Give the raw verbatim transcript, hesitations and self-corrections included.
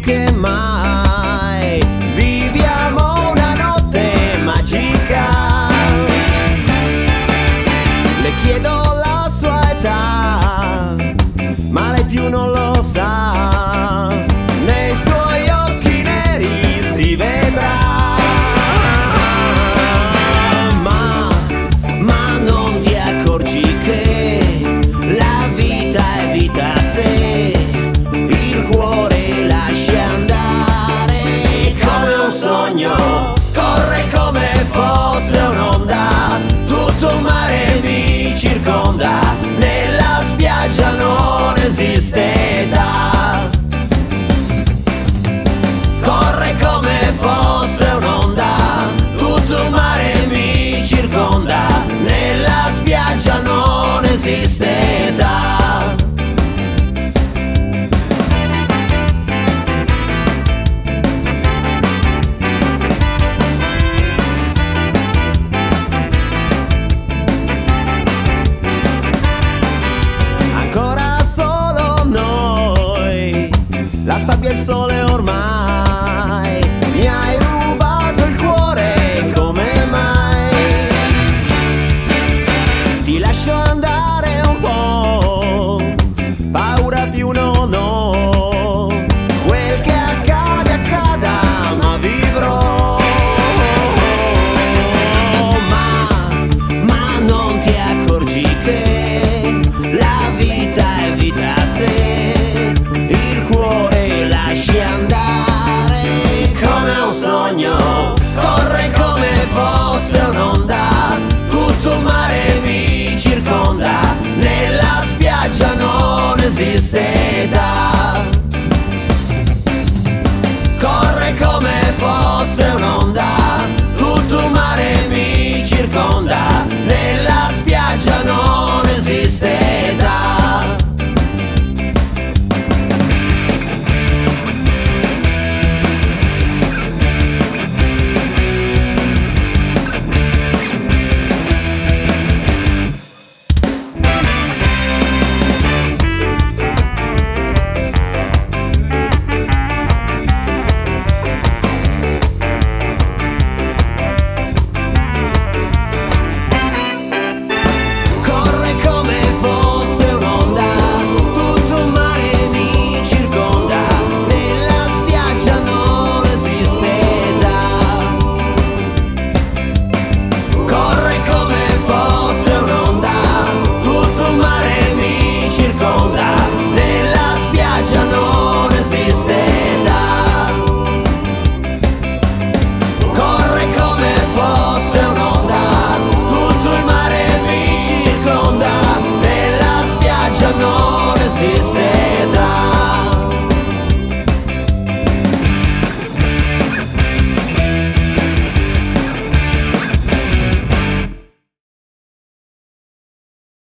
che mai viviamo una notte magica. Le chiedo la sua età, ma lei più non lo sa. Nei suoi occhi neri si vedrà. Ma, ma non ti accorgi che la vita è vita se il cuore lasci andare. Come un sogno, corre come fosse un'onda, tutto un mare mi circonda, nella spiaggia non esiste età. Corre come fosse un'onda, tutto un mare mi circonda, nella spiaggia non esiste età. La sabbia e il sole ormai mi hai rubato il cuore, come mai? Ti lascio andare un po', paura più non ho. Quel che accade accada, ma vivrò. Ma, ma non ti accorgi che la vita è vita se il cuore lasci andare. Come un sogno, corre come fosse un'onda, tutto un mare mi circonda, nella spiaggia non esiste